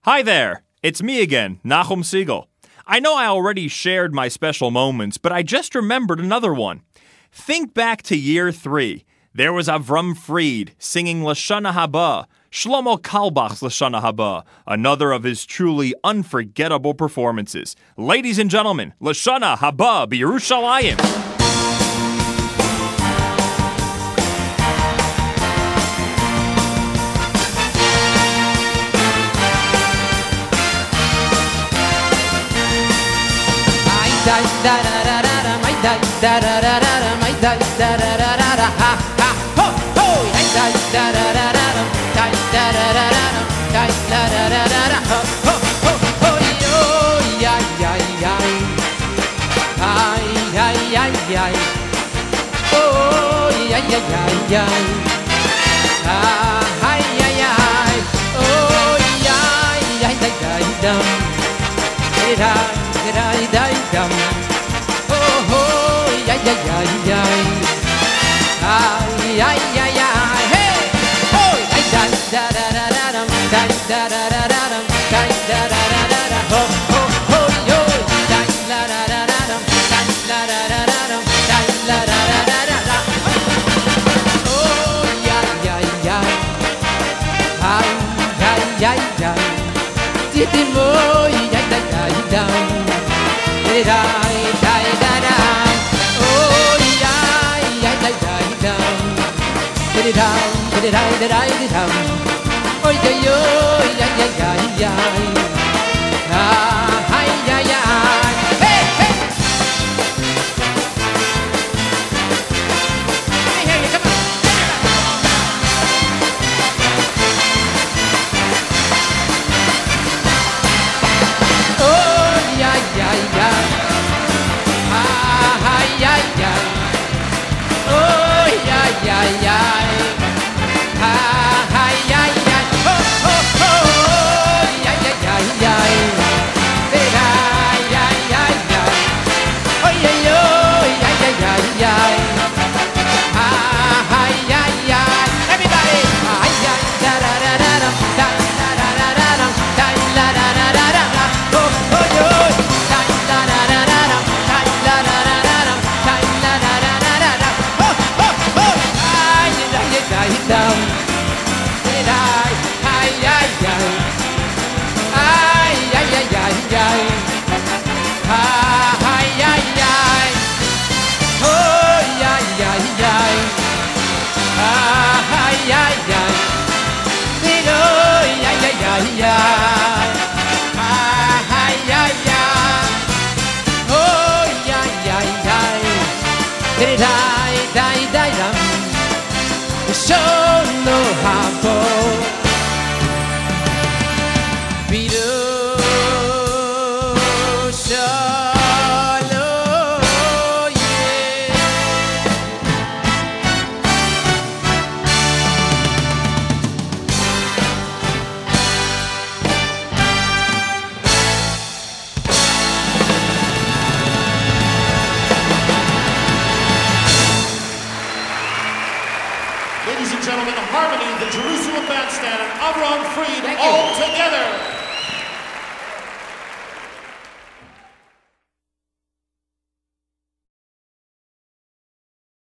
Hi there, it's me again, Nachum Siegel. I know I already shared my special moments, but I just remembered another one. Think back to year 3. There was Avram Fried singing Lashana Haba, Shlomo Kalbach's Lashana Haba, another of his truly unforgettable performances. Ladies and gentlemen, Lashana Haba B'Yerushalayim. Ladies and gentlemen, Harmony, the Jerusalem Bandstand, and Avram Fried all together.